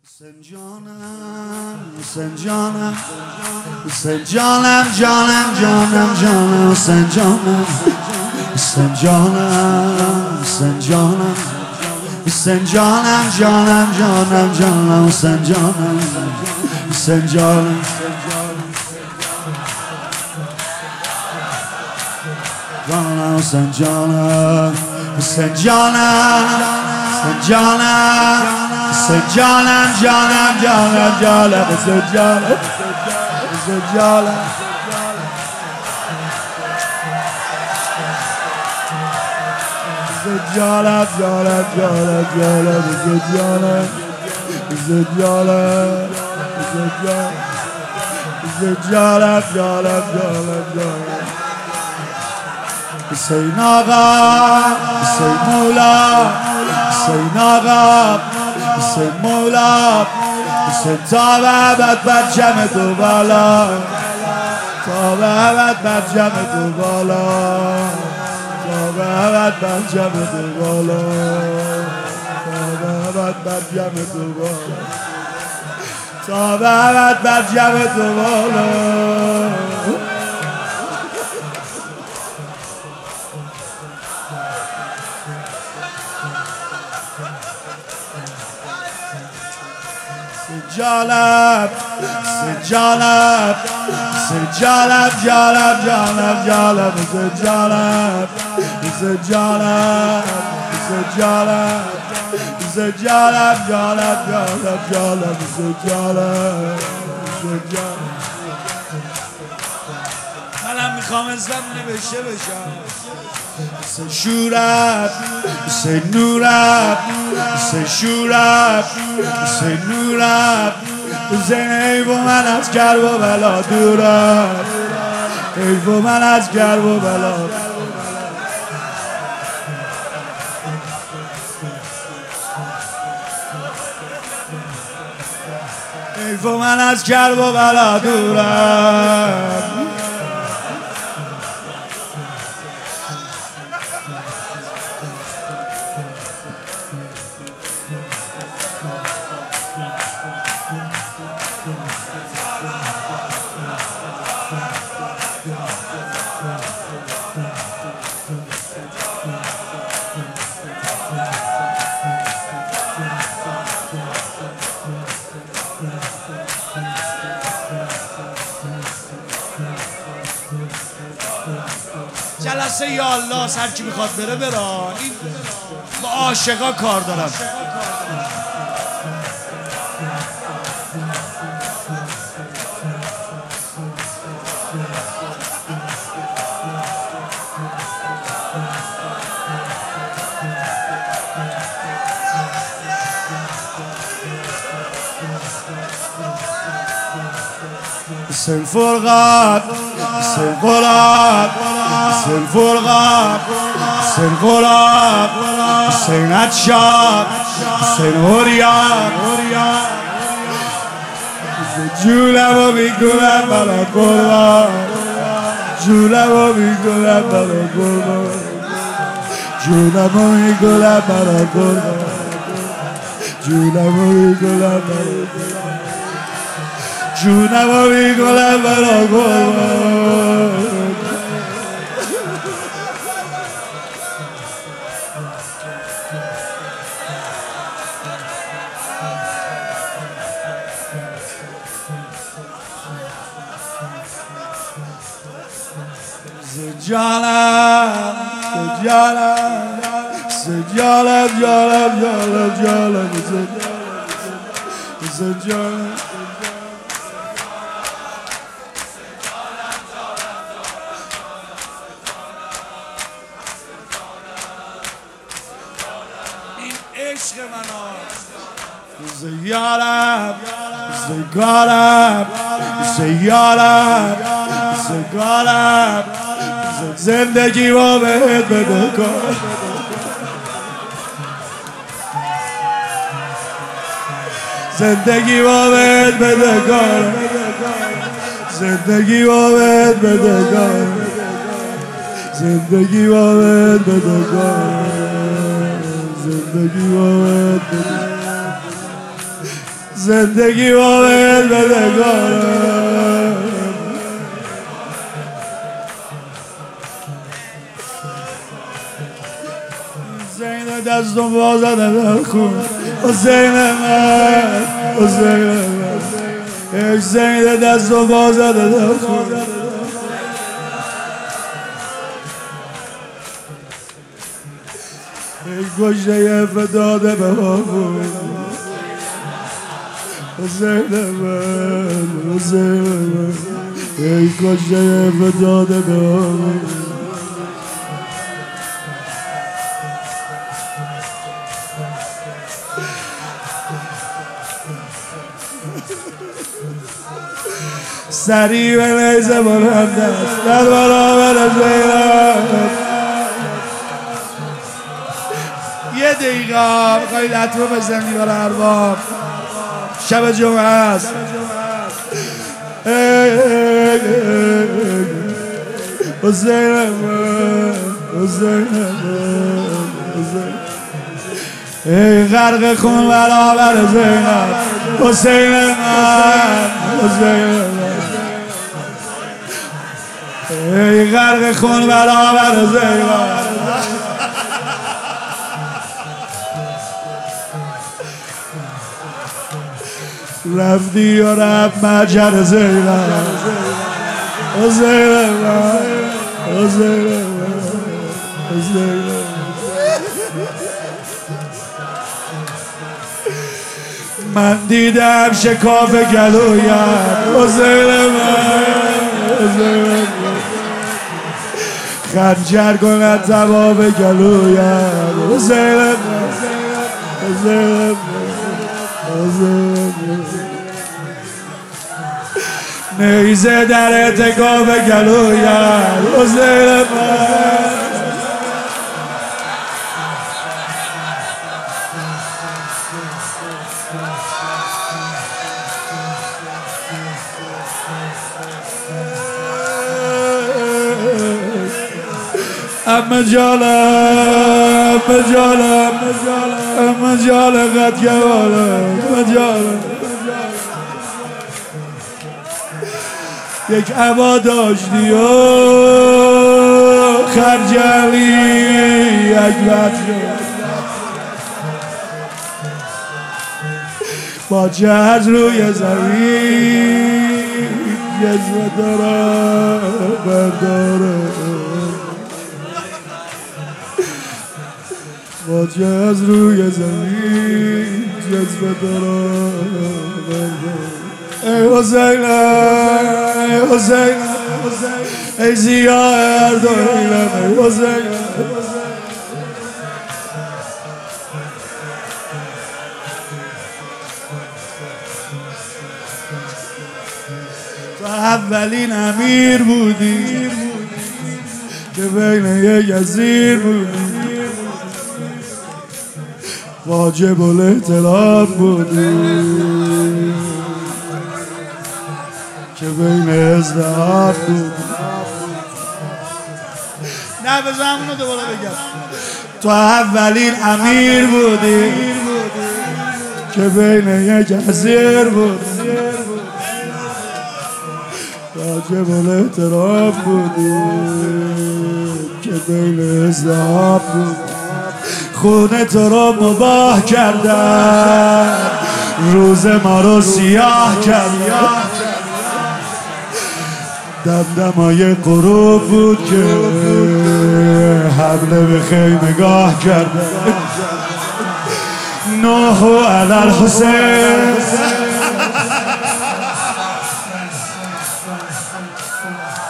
Sen canım, sen canım, sen canım, canım, canım, canım, sen canım, sen canım, sen canım, sen canım, canım, canım, canım, sen canım, sen canım. Canım, sen canım, sen canım, sen canım. Sen canım, canım, canım, canım, sen canım, sen canım. Sen canım, canım, canım, canım, sen canım, sen canım, sen canım, sen canım, canım, canım, canım. Hüseyin Ağa, Hüseyin Mola, Hüseyin Ağa, Hüseyin Mola, Hüseyin ta ve ebed ber cem tu bala, ta ve ebed ber cem tu bala, ta ve ebed ber cem tu bala, ta ve ebed ber cem tu bala, ta ve ebed ber cem tu bala. Jalab, jalab, jalab, jalab, jalab, jalab, jalab, jalab, jalab, jalab, jalab, jalab, jalab, jalab. منم میخوام اسمم نوشته بشم. Se şurap, se nurap, se şurap, se nurap. ای و من از کرب و بلا دورم، ای و من از کرب و بلا. ای و من از کرب و بلا دورم. جلسه یا الله هر کی میخواد بره بره، این با عاشقا کار دارم. Sen Furqan, sen Polat, sen Furqan, sen Polat, sen Atşak, sen Huryan. Cülemo میکنم برا قربان، cülemo میکنم برا قربان، cülemo میکنم برا قربان، cülemo میکنم برا قربان. جونم رو میکنم برا قربان. سجالم سجالم سجالم جالم جالم جالم سجالم. عشق منو زیارم زیارم زیارم زیارم زندگی با بهت بده کن، زندگی با بهت بده کن، زندگی با بهت بده کن، زندگی با بهت بده کن. زندگی باید زندگی با بهت بدگارم حسین دستم بازده در خون حسین من حسین من حسین دستم بازده در خون ای کشته فداده به آبون حسین من حسین من ای کشته فداده به آبون سریع به نیزه بلند است در برابر زینب یه دقیقه بخواهید عطر بزنی برای ارباب شب جمعه است حسین من حسین من ای غرق خون برابر زینب حسین من حسین من ای غرق خون برابر زینب رفتی و رفت مجر زینب حسین من حسین من حسین من من دیدم شکاف گلویت حسین من حسین من خنجر کند تباب گلویت حسین من حسین من نیزه در اعتکاف گلویت حسین من اما جالم اما جالم قد کبالم اما جالم یک عبا داشتی و خرجلی یک بچه با چه از روی زمین جزوه دارم برداره با چه از روی زمین جزوه دارم ای حسین ای حسین ای زیاه اردویلم ای حسین تو اولین امیر بودی که بین یک اسیر بودی واجب الاحترام بودی که بین ازدهار بودی نه بزن اونو دوباره بگم تو اولین امیر بودی که بین یک اسیر بودی واجب الاحترام بودی که بین ازدهار بودی خونه تو رو مباح کردن روز ما رو سیاه کردن دمدمای غروب بود که حمله به خیمگاه کردن نوح علی الحسین